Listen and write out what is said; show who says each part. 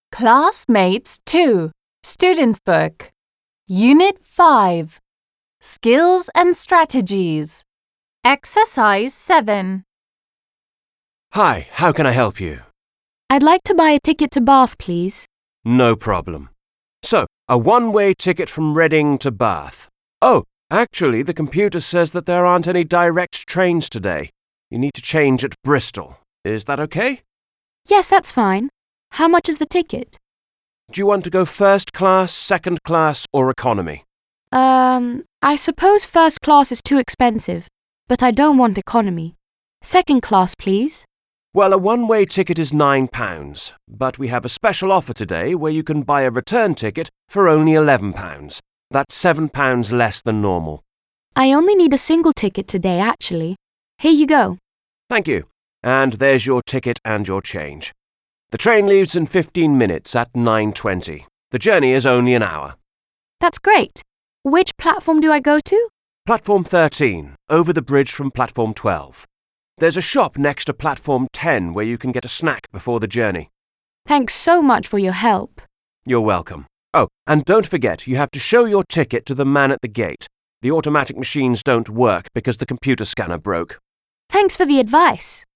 Speaker 1: Classmates 2, Student's Book, Unit 5, Skills and Strategies, Exercise 7.
Speaker 2: Hi, how can I help you?
Speaker 3: I'd like to buy a ticket to Bath, please.
Speaker 2: No problem. So, a one-way ticket from Reading to Bath. Oh, actually, the computer says that there aren't any direct trains today. You need to change at Bristol. Is that okay?
Speaker 3: Yes, that's fine. How much is the ticket?
Speaker 2: Do you want to go first class, second class, or economy?
Speaker 3: I suppose first class is too expensive, but I don't want economy. Second class, please.
Speaker 2: Well, a one-way ticket is £9, but we have a special offer today where you can buy a return ticket for only £11. That's £7 less than normal.
Speaker 3: I only need a single ticket today, actually. Here you go.
Speaker 2: Thank you. And there's your ticket and your change. The train leaves in 15 minutes at 9:20. The journey is only an hour.
Speaker 3: That's great. Which platform do I go to?
Speaker 2: Platform 13, over the bridge from Platform 12. There's a shop next to Platform 10 where you can get a snack before the journey.
Speaker 3: Thanks so much for your help.
Speaker 2: You're welcome. Oh, and don't forget, you have to show your ticket to the man at the gate. The automatic machines don't work because the computer scanner broke.
Speaker 3: Thanks for the advice.